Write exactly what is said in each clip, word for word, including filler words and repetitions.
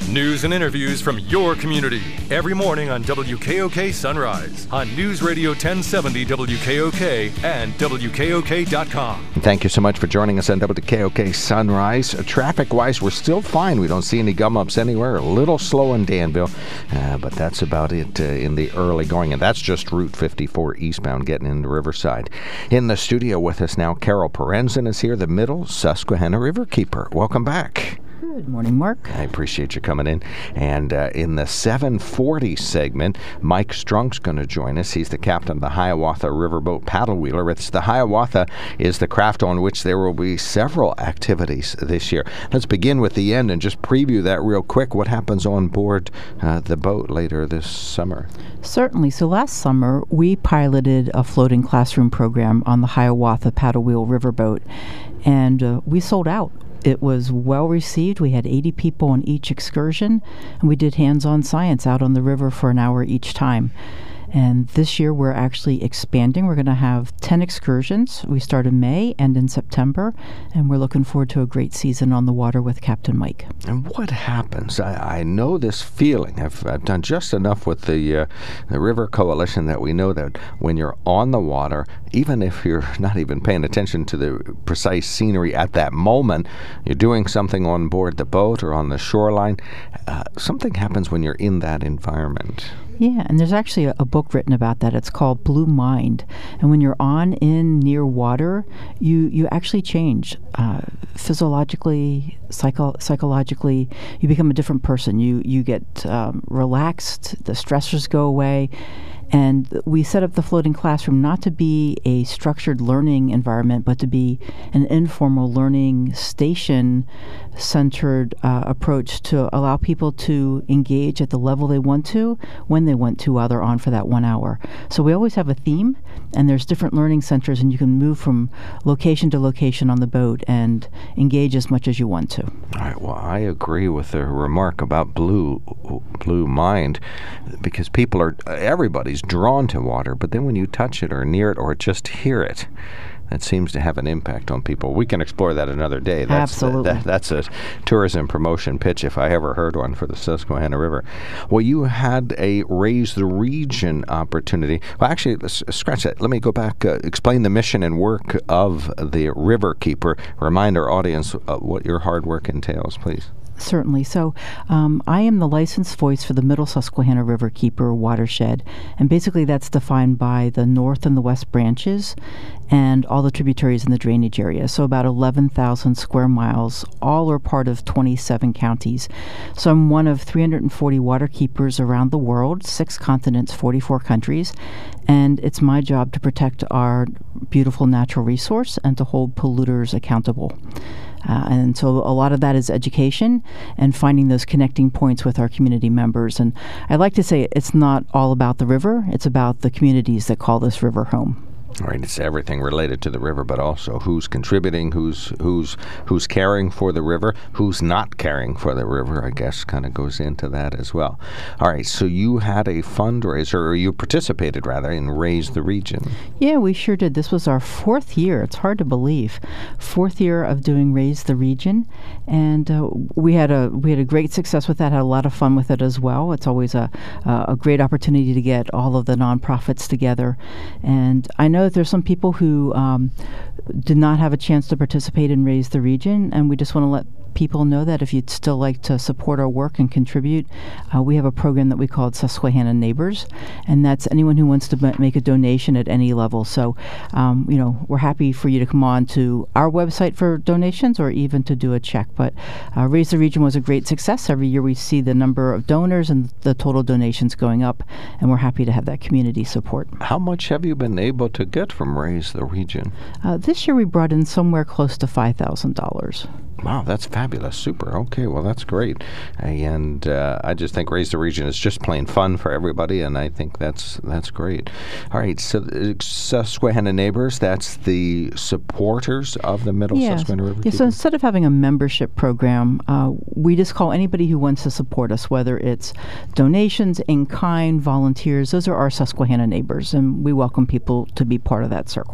News and interviews from your community every morning on W K O K Sunrise on News Radio ten seventy W K O K and W K O K dot com. Thank you so much for joining us on W K O K Sunrise. Uh, traffic-wise, we're still fine. We don't see any gum-ups anywhere. A little slow in Danville, uh, but that's about it uh, in the early going, and that's just Route fifty-four eastbound getting into Riverside. In the studio with us now, Carol Parenzen is here, the Middle Susquehanna Riverkeeper. Welcome back. Good morning, Mark. I appreciate you coming in. And uh, in the seven forty segment, Mike Strunk's going to join us. He's the captain of the Hiawatha Riverboat Paddle Wheeler. It's the Hiawatha is the craft on which there will be several activities this year. Let's begin with the end and just preview that real quick. What happens on board uh, the boat later this summer? Certainly. So last summer, we piloted a floating classroom program on the Hiawatha Paddle Wheel Riverboat, and uh, we sold out. It was well received. We had eighty people on each excursion, and we did hands-on science out on the river for an hour each time. And this year we're actually expanding. We're going to have ten excursions. We start in May and in September, and we're looking forward to a great season on the water with Captain Mike. And what happens? I, I know this feeling. I've, I've done just enough with the, uh, the River Coalition that we know that when you're on the water, even if you're not even paying attention to the precise scenery at that moment, you're doing something on board the boat or on the shoreline. Uh, something happens when you're in that environment. Yeah, and there's actually a, a book written about that. It's called Blue Mind. And when you're on in near water, you, you actually change uh, physiologically, psycho- psychologically. You become a different person. You, you get um, relaxed. The stressors go away. And we set up the floating classroom not to be a structured learning environment, but to be an informal learning station-centered uh, approach to allow people to engage at the level they want to, when they want to, while they're on for that one hour. So we always have a theme, and there's different learning centers, and you can move from location to location on the boat and engage as much as you want to. All right. Well, I agree with the remark about blue, blue mind, because people are, everybody's drawn to water, but then when you touch it or near it or just hear it, that seems to have an impact on people. We can explore that another day. That's Absolutely. The, that, that's a tourism promotion pitch if I ever heard one for the Susquehanna River. Well, you had a Raise the Region opportunity. Well, actually, let's scratch that. Let me go back, uh, explain the mission and work of the Riverkeeper. Remind our audience uh, what your hard work entails, please. Certainly. So um, I am the licensed voice for the Middle Susquehanna Riverkeeper watershed, and basically that's defined by the north and the west branches and all the tributaries in the drainage area. So about eleven thousand square miles, all are part of twenty-seven counties. So I'm one of three hundred forty waterkeepers around the world, six continents, forty-four countries, and it's my job to protect our beautiful natural resource and to hold polluters accountable. Uh, and so a lot of that is education and finding those connecting points with our community members. And I like to say it's not all about the river. It's about the communities that call this river home. All right, it's everything related to the river, but also who's contributing, who's who's who's caring for the river, who's not caring for the river, I guess, kind of goes into that as well. All right, so you had a fundraiser, or you participated, rather, in Raise the Region. Yeah, we sure did. This was our fourth year. It's hard to believe. Fourth year of doing Raise the Region, and uh, we had a we had a great success with that, had a lot of fun with it as well. It's always a, uh, a great opportunity to get all of the nonprofits together, and I know that there's some people who um, did not have a chance to participate in Raise the Region, and we just want to let people know that if you'd still like to support our work and contribute, uh, we have a program that we call Susquehanna Neighbors, and that's anyone who wants to b- make a donation at any level. So, um, you know, we're happy for you to come on to our website for donations or even to do a check. But uh, Raise the Region was a great success. Every year we see the number of donors and the total donations going up, and we're happy to have that community support. How much have you been able to get from Raise the Region? Uh, this year we brought in somewhere close to five thousand dollars. Wow, that's fabulous. Super. Okay, well, that's great. And uh, I just think Raise the Region is just plain fun for everybody, and I think that's that's great. All right, so uh, Susquehanna Neighbors, that's the supporters of the Middle yes. Susquehanna River. Yeah, so instead of having a membership program, uh, we just call anybody who wants to support us, whether it's donations, in kind, volunteers. Those are our Susquehanna Neighbors, and we welcome people to be part of that circle.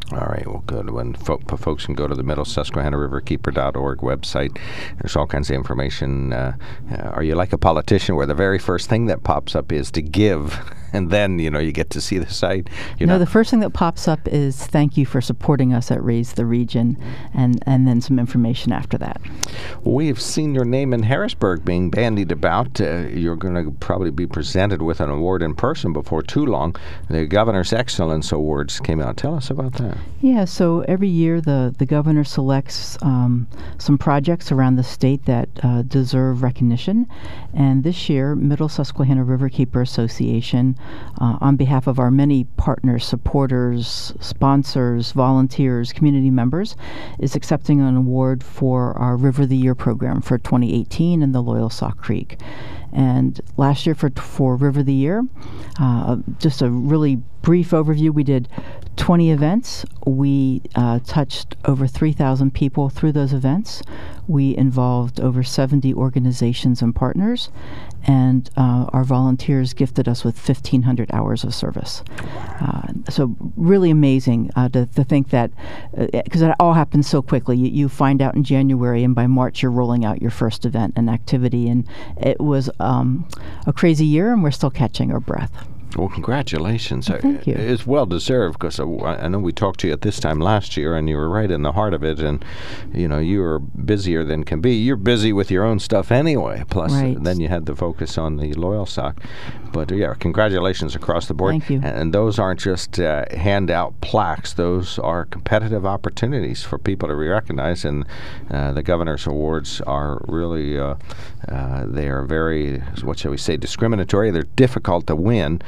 All right, well, good. When fo- folks can go to the Middle Susquehanna River Keeper dot org website, there's all kinds of information. Uh, uh, are you like a politician where the very first thing that pops up is to give, and then, you know, you get to see the site? You no, know? The first thing that pops up is thank you for supporting us at Raise the Region, and, and then some information after that. We've seen your name in Harrisburg being bandied about. Uh, you're going to probably be presented with an award in person before too long. The Governor's Excellence Awards came out. Tell us about that. Yeah, so every year the, the governor selects um, some projects around the state that uh, deserve recognition. And this year, Middle Susquehanna Riverkeeper Association, uh, on behalf of our many partners, supporters, sponsors, volunteers, community members, is accepting an award for our River of the Year program for twenty eighteen in the Loyalsock Creek. And last year for for River of the Year, uh, just a really brief overview, we did twenty events. We uh, touched over three thousand people through those events. We involved over seventy organizations and partners, and uh, our volunteers gifted us with fifteen hundred hours of service. Uh, so really amazing uh, to, to think that, because uh, it all happens so quickly. You, you find out in January, and by March you're rolling out your first event and activity, and it was um, a crazy year, and we're still catching our breath. Well, congratulations. Well, thank you. It's well deserved, because I know we talked to you at this time last year, and you were right in the heart of it, and you know, you were busier than can be. You're busy with your own stuff anyway, plus right. then you had to focus on the Loyalsock. But yeah, congratulations across the board. Thank you. And those aren't just uh, handout plaques. Those are competitive opportunities for people to be recognized, and uh, the Governor's Awards are really, uh, uh, they are very, what shall we say, discriminatory. They're difficult to win.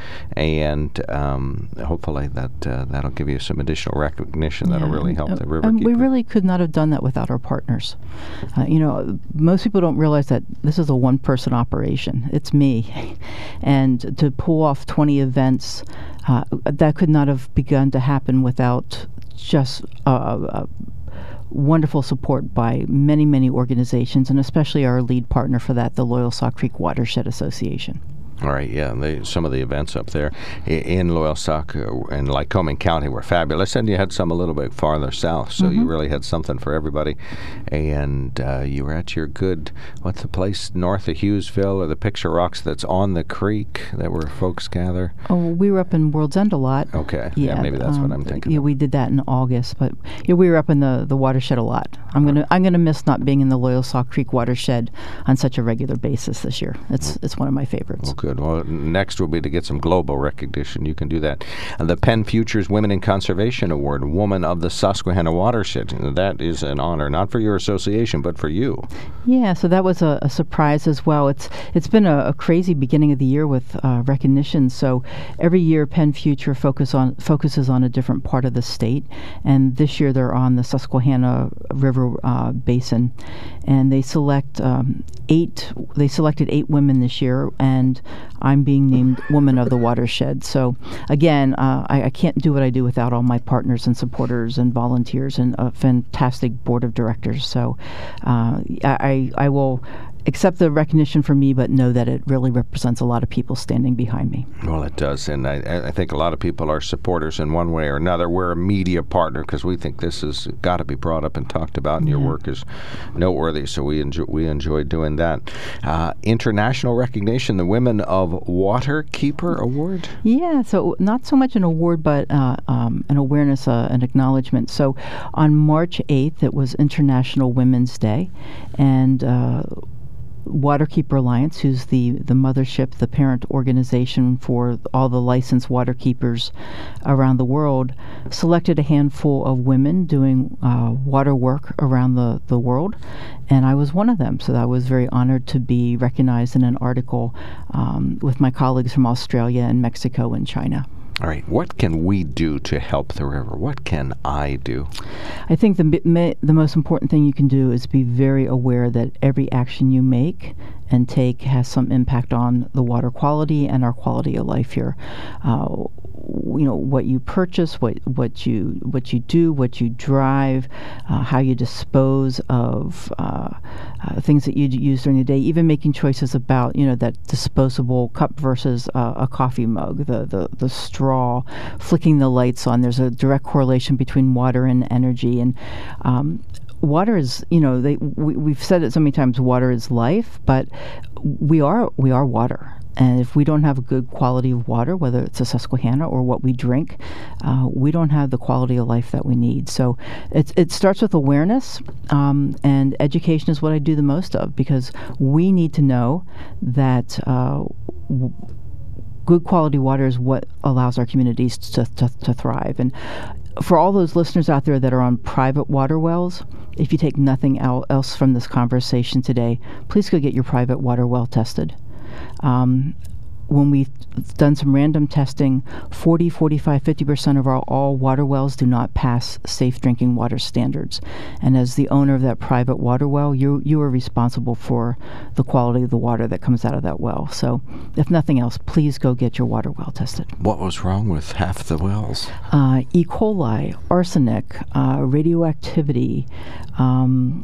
And um, hopefully that uh, that'll give you some additional recognition that'll yeah, really help uh, the river. And we really could not have done that without our partners. Uh, you know, most people don't realize that this is a one-person operation. It's me, and to pull off twenty events, uh, that could not have begun to happen without just uh, uh, wonderful support by many, many organizations, and especially our lead partner for that, the Loyalsock Creek Watershed Association. All right, yeah, they, some of the events up there in Loyalsock uh, and Lycoming County were fabulous, and you had some a little bit farther south, so mm-hmm. you really had something for everybody. And uh, you were at your good, what's the place north of Hughesville, or the Picture Rocks that's on the creek that where folks gather? Oh, we were up in World's End a lot. Okay, yeah, yeah maybe that's um, what I'm thinking. Yeah, of. we did that in August, but yeah, we were up in the, the watershed a lot. I'm gonna I'm gonna miss not being in the Loyalsock Creek watershed on such a regular basis this year. It's it's one of my favorites. Okay. Good. Well, next will be to get some global recognition. You can do that. Uh, the Penn Futures Women in Conservation Award, Woman of the Susquehanna Watershed. That is an honor, not for your association, but for you. Yeah, so that was a, a surprise as well. It's It's been a, a crazy beginning of the year with uh, recognition. So every year, Penn Future focus on focuses on a different part of the state, and this year they're on the Susquehanna River uh, Basin, and they select um, eight. They selected eight women this year, and I'm being named Woman of the Watershed. So again, uh, I, I can't do what I do without all my partners and supporters and volunteers and a fantastic board of directors. So uh, I, I will accept the recognition from me, but know that it really represents a lot of people standing behind me. Well, it does, and I, I think a lot of people are supporters in one way or another. We're a media partner because we think this has got to be brought up and talked about, and yeah. your work is noteworthy, so we enjoy, we enjoy doing that. Uh, international recognition, the Women of Waterkeeper Award? Yeah, so not so much an award, but uh, um, an awareness, uh, an acknowledgement. So on March eighth, it was International Women's Day, and uh, Waterkeeper Alliance, who's the, the mothership, the parent organization for all the licensed waterkeepers around the world, selected a handful of women doing uh, water work around the, the world, and I was one of them. So I was very honored to be recognized in an article um, with my colleagues from Australia and Mexico and China. All right. What can we do to help the river? What can I do? I think the ma- the most important thing you can do is be very aware that every action you make and take has some impact on the water quality and our quality of life here. Uh, you know, what you purchase, what what you what you do, what you drive, uh, how you dispose of uh, uh, things that you use during the day, even making choices about, you know, that disposable cup versus uh, a coffee mug, the, the the straw, flicking the lights on. There's a direct correlation between water and energy, and um, water is, you know, they we, we've said it so many times. Water is life, but we are we are water. And if we don't have a good quality of water, whether it's a Susquehanna or what we drink, uh, we don't have the quality of life that we need. So it, it starts with awareness, um, and education is what I do the most of, because we need to know that uh, w- good quality water is what allows our communities to, to, to thrive. And for all those listeners out there that are on private water wells, if you take nothing el- else from this conversation today, please go get your private water well tested. Um, when we've done some random testing, forty, forty-five, fifty percent of our all water wells do not pass safe drinking water standards. And as the owner of that private water well, you you are responsible for the quality of the water that comes out of that well. So if nothing else, please go get your water well tested. What was wrong with half the wells? Uh, E. coli, arsenic, uh, radioactivity, um,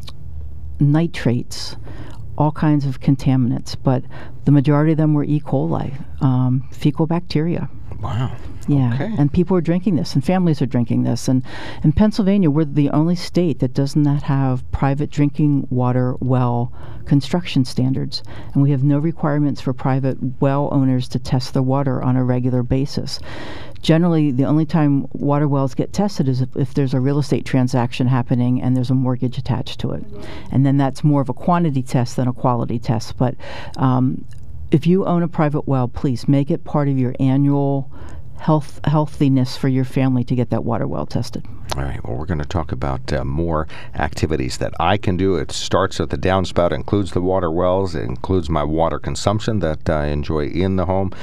nitrates, all kinds of contaminants, but the majority of them were E. coli, um, fecal bacteria. Wow. Yeah, okay. And people are drinking this, and families are drinking this. And in Pennsylvania, we're the only state that does not have private drinking water well construction standards, and we have no requirements for private well owners to test their water on a regular basis. Generally, the only time water wells get tested is if, if there's a real estate transaction happening and there's a mortgage attached to it. And then that's more of a quantity test than a quality test. But um, if you own a private well, please make it part of your annual health healthiness for your family to get that water well tested. All right. Well, we're going to talk about uh, more activities that I can do. It starts at the downspout, includes the water wells, it includes my water consumption that I enjoy in the home,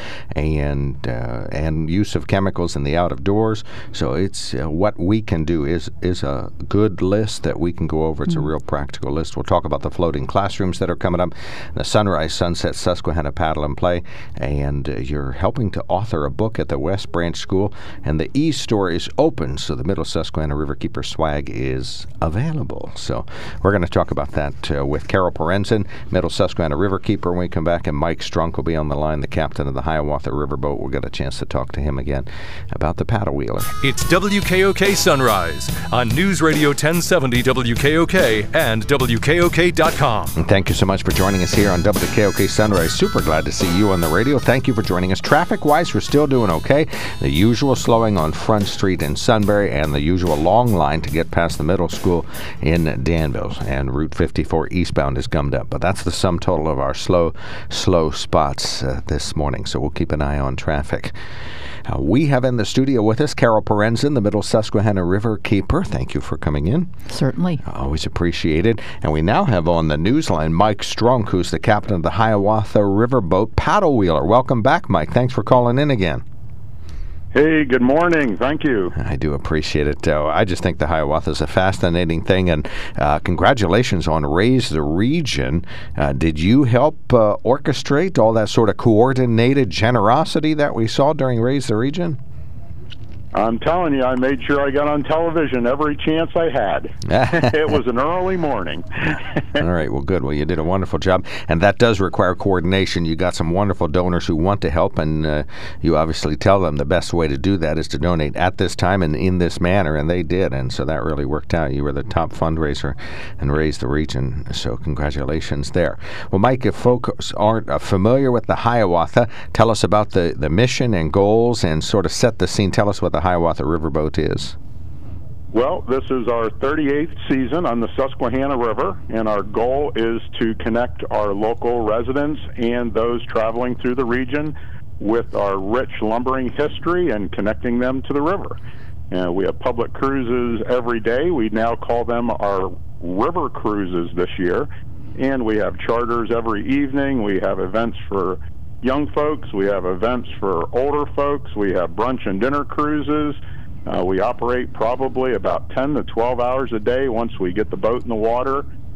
and uh, and use of chemicals in the out of doors. So it's uh, what we can do is is a good list that we can go over. It's mm-hmm. a real practical list. We'll talk about the floating classrooms that are coming up, the Sunrise, Sunset, Susquehanna Paddle and Play, and uh, you're helping to author a book at the West Branch School, and the e-store is open, so the Middle Susquehanna Riverkeeper swag is available. So we're going to talk about that uh, with Carol Parenzen, Middle Susquehanna Riverkeeper, when we come back, and Mike Strunk will be on the line, the captain of the Hiawatha Riverboat. We'll get a chance to talk to him again about the paddle wheeler. It's W K O K Sunrise on News Radio ten seventy W K O K and W K O K dot com. And thank you so much for joining us here on W K O K Sunrise. Super glad to see you on the radio. Thank you for joining us. Traffic-wise, we're still doing okay. The usual slowing on Front Street in Sunbury, and the usual long line to get past the middle school in Danville. And Route fifty-four eastbound is gummed up. But that's the sum total of our slow, slow spots uh, this morning. So we'll keep an eye on traffic. Uh, we have in the studio with us Carol Parenzen, the Middle Susquehanna Riverkeeper. Thank you for coming in. Certainly. Always appreciated. And we now have on the newsline Mike Strunk, who's the captain of the Hiawatha Riverboat paddle wheeler. Welcome back, Mike. Thanks for calling in again. Hey, good morning. Thank you. I do appreciate it. Uh, I just think the Hiawatha is a fascinating thing, and uh, congratulations on Raise the Region. Uh, did you help uh, orchestrate all that sort of coordinated generosity that we saw during Raise the Region? I'm telling you, I made sure I got on television every chance I had. It was an early morning. All right, well, good. Well, you did a wonderful job, and that does require coordination. You got some wonderful donors who want to help, and uh, you obviously tell them the best way to do that is to donate at this time and in this manner, and they did, and so that really worked out. You were the top fundraiser and Raised the Region, so congratulations there. Well, Mike, if folks aren't uh, familiar with the Hiawatha, tell us about the, the mission and goals and sort of set the scene. Tell us what the Hiawatha Riverboat is. Well, this is our thirty-eighth season on the Susquehanna River, and our goal is to connect our local residents and those traveling through the region with our rich lumbering history and connecting them to the river. Uh, we have public cruises every day. We now call them our river cruises this year, and we have charters every evening. We have events for young folks, we have events for older folks, we have brunch and dinner cruises. Uh, we operate probably about ten to twelve hours a day once we get the boat in the water.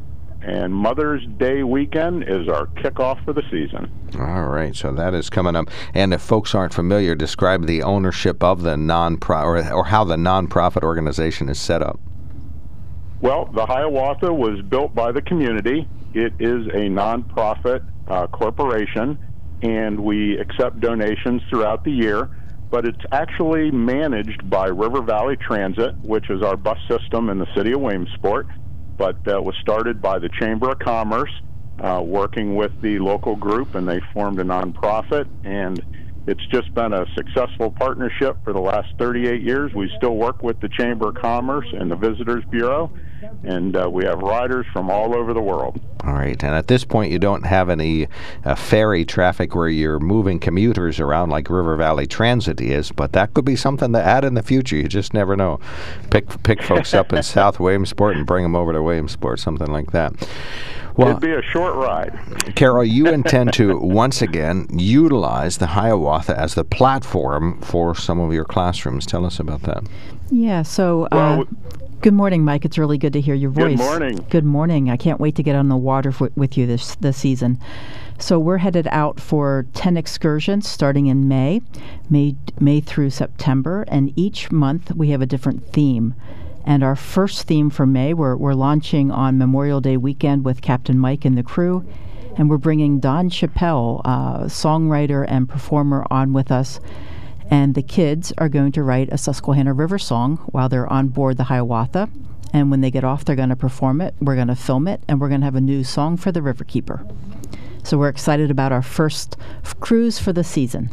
and Mother's Day weekend is our kickoff for the season. All right, so that is coming up. And if folks aren't familiar, describe the ownership of the non-profit, or, or how the nonprofit organization is set up. Well, the Hiawatha was built by the community. It is a nonprofit uh, corporation, and we accept donations throughout the year. But it's actually managed by River Valley Transit, which is our bus system in the city of Williamsport. But uh, was started by the Chamber of Commerce, uh, working with the local group, and they formed a nonprofit. And it's just been a successful partnership for the last thirty-eight years. We still work with the Chamber of Commerce and the Visitors Bureau, and uh, we have riders from all over the world. All right, and at this point you don't have any uh, ferry traffic where you're moving commuters around like River Valley Transit is, but that could be something to add in the future. You just never know. Pick pick folks up in South Williamsport and bring them over to Williamsport, something like that. Well, it'd be a short ride. Carol, you intend to once again utilize the Hiawatha as the platform for some of your classrooms. Tell us about that. Yeah, so uh, Well, good morning, Mike. It's really good to hear your voice. Good morning. Good morning. I can't wait to get on the water f- with you this this season. So we're headed out for ten excursions starting in May, May, May through September, and each month we have a different theme. And our first theme for May, we're, we're launching on Memorial Day weekend with Captain Mike and the crew. And we're bringing Don Chappelle, uh, songwriter and performer, on with us. And the kids are going to write a Susquehanna River song while they're on board the Hiawatha. And when they get off, they're going to perform it. We're going to film it. And we're going to have a new song for the Riverkeeper. So we're excited about our first f- cruise for the season.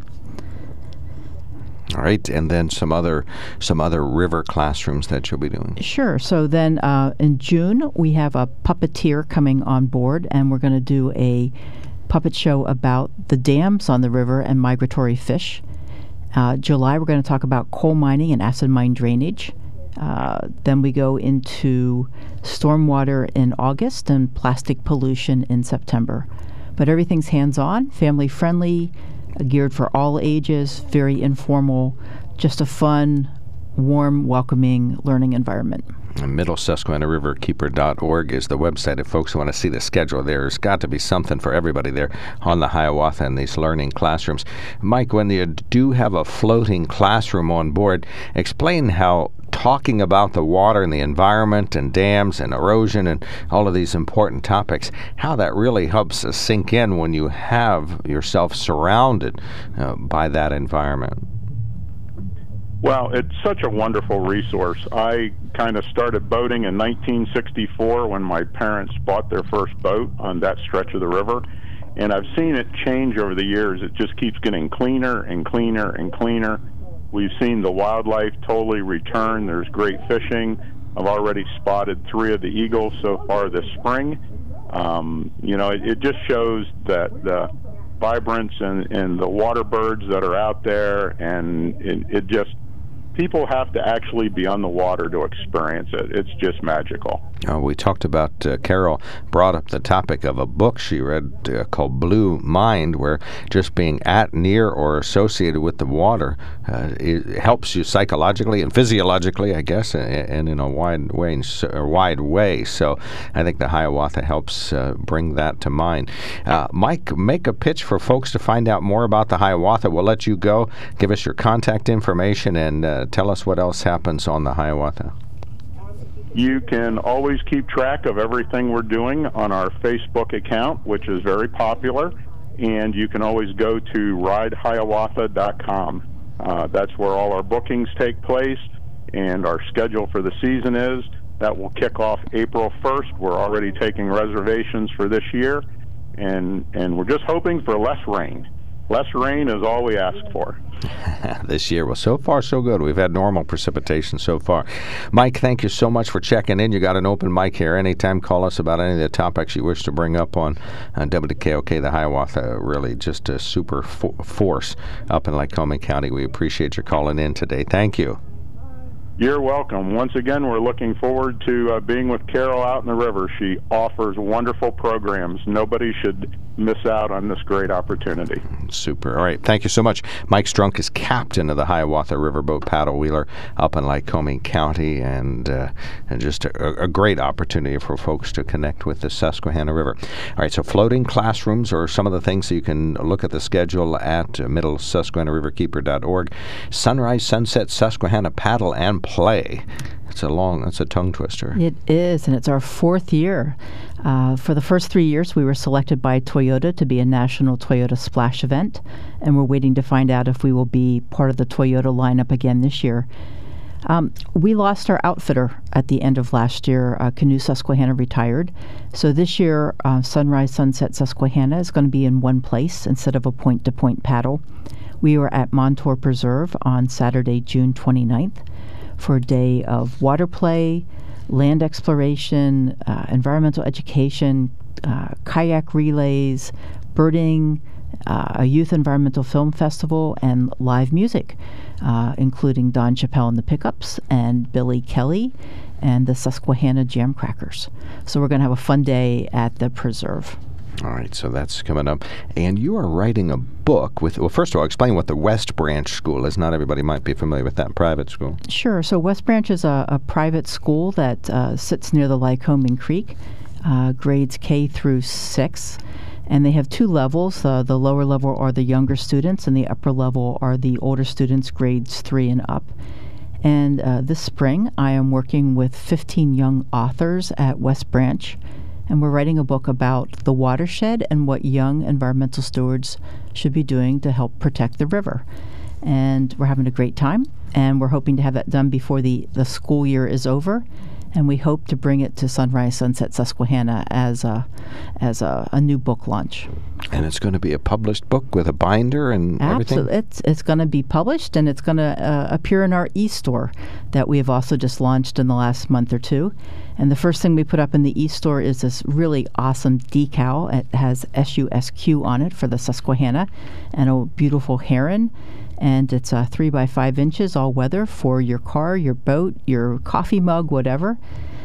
All right, and then some other some other river classrooms that you'll be doing. Sure. So then uh, in June, we have a puppeteer coming on board, and we're going to do a puppet show about the dams on the river and migratory fish. Uh, July, we're going to talk about coal mining and acid mine drainage. Uh, then we go into stormwater in August and plastic pollution in September. But everything's hands-on, family-friendly, geared for all ages, very informal, just a fun, warm, welcoming learning environment. Middle Susquehanna River Keeper dot org is the website. If folks want to see the schedule, there's got to be something for everybody there on the Hiawatha and these learning classrooms. Mike, when you do have a floating classroom on board, explain how talking about the water and the environment and dams and erosion and all of these important topics, how that really helps us sink in when you have yourself surrounded uh, by that environment. Well, it's such a wonderful resource. I kind of started boating in nineteen sixty-four when my parents bought their first boat on that stretch of the river, and I've seen it change over the years. It just keeps getting cleaner and cleaner and cleaner. We've seen the wildlife totally return. There's great fishing. I've already spotted three of the eagles so far this spring. Um, you know, it, it just shows that the vibrance and, and the water birds that are out there, and it, it just, people have to actually be on the water to experience it. It's just magical. Uh, we talked about, uh, Carol brought up the topic of a book she read uh, called Blue Mind, where just being at, near, or associated with the water uh, it helps you psychologically and physiologically, I guess, and in a wide way. Or wide way. So I think the Hiawatha helps uh, bring that to mind. Uh, Mike, make a pitch for folks to find out more about the Hiawatha. We'll let you go. Give us your contact information and uh, tell us what else happens on the Hiawatha. You can always keep track of everything we're doing on our Facebook account, which is very popular, and you can always go to ride hiawatha dot com. Uh, that's where all our bookings take place, and our schedule for the season is. That will kick off April first. We're already taking reservations for this year, and, and we're just hoping for less rain. Less rain is all we ask for. This year. Well, so far, so good. We've had normal precipitation so far. Mike, thank you so much for checking in. You got an open mic here. Anytime, call us about any of the topics you wish to bring up on uh, W K O K, the Hiawatha. Really just a super fo- force up in Lycoming County. We appreciate your calling in today. Thank you. You're welcome. Once again, we're looking forward to uh, being with Carol out in the river. She offers wonderful programs. Nobody should miss out on this great opportunity. Super. All right. Thank you so much. Mike Strunk is captain of the Hiawatha Riverboat Paddle Wheeler up in Lycoming County, and, uh, and just a, a great opportunity for folks to connect with the Susquehanna River. All right. So floating classrooms are some of the things that you can look at the schedule at uh, middle susquehanna river keeper dot org. Sunrise, Sunset, Susquehanna Paddle and Play. It's a long, it's a tongue twister. It is, and it's our fourth year. Uh, for the first three years, we were selected by Toyota to be a national Toyota Splash event, and we're waiting to find out if we will be part of the Toyota lineup again this year. Um, we lost our outfitter at the end of last year. Uh, Canoe Susquehanna retired. So this year, uh, Sunrise, Sunset, Susquehanna is going to be in one place instead of a point-to-point paddle. We were at Montour Preserve on Saturday, June twenty-ninth, for a day of water play, land exploration, uh, environmental education, uh, kayak relays, birding, uh, a youth environmental film festival, and live music, uh, including Don Chappelle and the Pickups and Billy Kelly and the Susquehanna Jam Crackers. So we're going to have a fun day at the preserve. All right, so that's coming up. And you are writing a book with, well, first of all, explain what the West Branch School is. Not everybody might be familiar with that private school. Sure. So West Branch is a, a private school that uh, sits near the Lycoming Creek, uh, grades K through six. And they have two levels. Uh, the lower level are the younger students, and the upper level are the older students, grades three and up. And uh, this spring, I am working with fifteen young authors at West Branch, and we're writing a book about the watershed and what young environmental stewards should be doing to help protect the river. And we're having a great time, and we're hoping to have that done before the, the school year is over. And we hope to bring it to Sunrise, Sunset, Susquehanna as a as a, a new book launch. And it's going to be a published book with a binder and everything? Absolutely. It's, it's going to be published, and it's going to uh, appear in our e-store that we have also just launched in the last month or two. And the first thing we put up in the e-store is this really awesome decal. It has S U S Q on it for the Susquehanna and a beautiful heron. And it's uh, three by five inches all weather for your car, your boat, your coffee mug, whatever.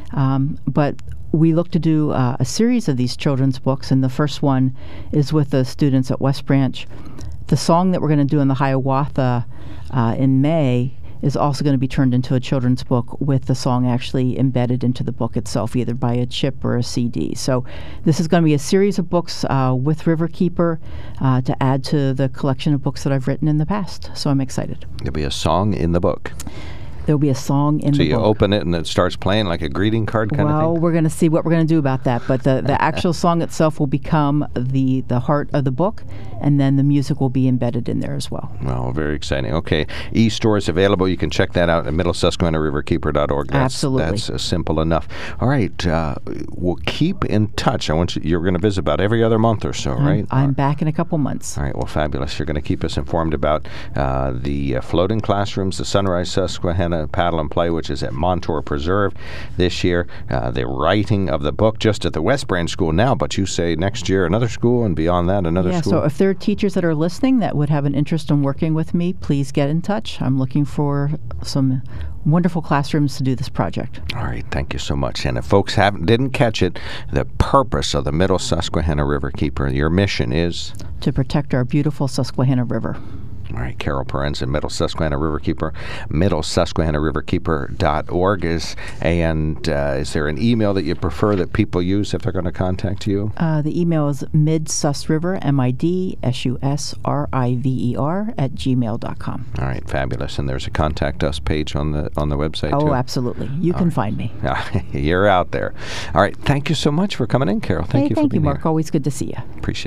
Um, but we look to do uh, a series of these children's books, and the first one is with the students at West Branch. The song that we're going to do in the Hiawatha uh, in May is also going to be turned into a children's book with the song actually embedded into the book itself, either by a chip or a C D. So this is going to be a series of books uh, with Riverkeeper uh, to add to the collection of books that I've written in the past. So I'm excited. There'll be a song in the book. There'll be a song in so the book. So you open it and it starts playing like a greeting card kind well, of thing? Well, we're going to see what we're going to do about that. But the, the actual song itself will become the, the heart of the book, and then the music will be embedded in there as well. Well, very exciting. Okay. E-store is available. You can check that out at middle susquehanna river keeper dot org. That's, Absolutely. That's uh, simple enough. All right. Uh, we'll keep in touch. I want you, you're going to visit about every other month or so, I'm, right? I'm back in a couple months. All right. Well, fabulous. You're going to keep us informed about uh, the uh, floating classrooms, the Sunrise Susquehanna Paddle and Play, which is at Montour Preserve this year. Uh, the writing of the book just at the West Branch School now, but you say next year another school, and beyond that another yeah, school. So if there are teachers that are listening that would have an interest in working with me, please get in touch. I'm looking for some wonderful classrooms to do this project. All right, thank you so much. And if folks haven't didn't catch it, the purpose of the Middle Susquehanna Riverkeeper, your mission is? To protect our beautiful Susquehanna River. All right, Carol Parenza, Middle Susquehanna Riverkeeper, middle susquehanna river keeper dot org. Is, and uh, is there an email that you prefer that people use if they're going to contact you? Uh, the email is midsusriver, M I D S U S R I V E R, at gmail dot com. All right, fabulous. And there's a contact us page on the on the website, oh, too? Oh, absolutely. You All can right. find me. You're out there. All right, thank you so much for coming in, Carol. Thank hey, you for thank being you, Mark. here. Always good to see you. Appreciate it.